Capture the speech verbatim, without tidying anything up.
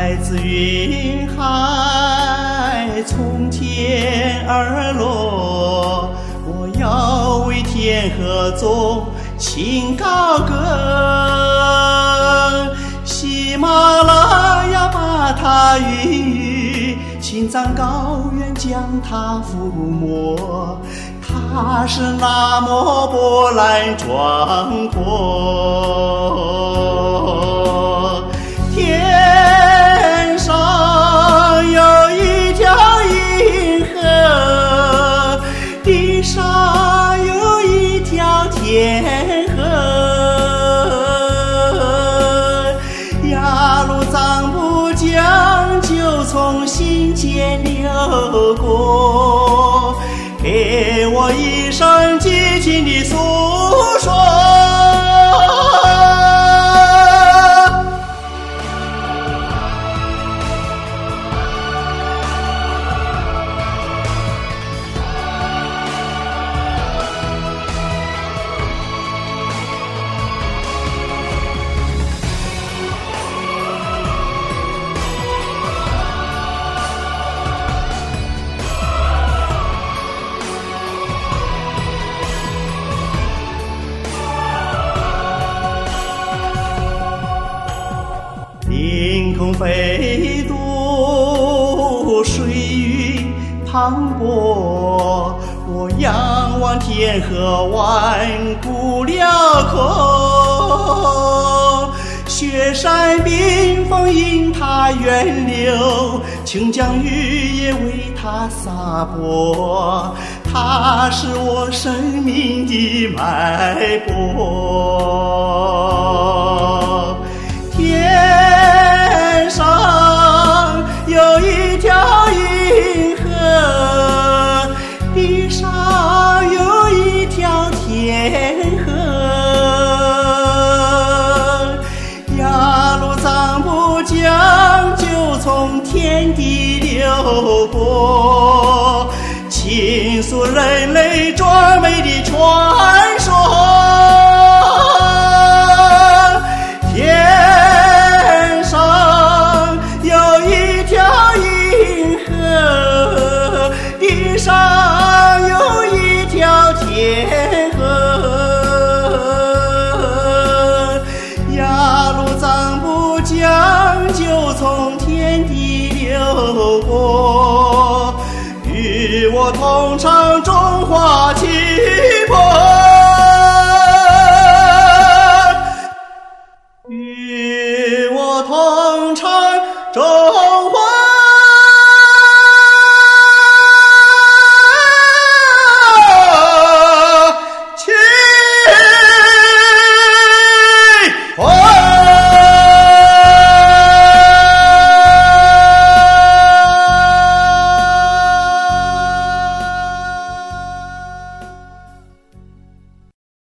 来自云海，从天而落，我要为天河纵情高歌。喜马拉雅把它孕育，青藏高原将它覆没，它是那么波澜壮阔。天上有一条银河，地上有一条天河，雅鲁藏布江就从心间流过，给我一声激情的诉说。凌空飞渡，水云磅礴，我仰望天河万古辽阔。雪山冰封因它源流，清江雨也为它洒播，它是我生命的脉搏。天上有一条银河，地上有一条天河，雅鲁藏布江就从天地流过，倾诉人类壮美的传说。天上有一条银河，地上有一条天河，雅鲁藏布江就从天地流过，与我同唱中华情。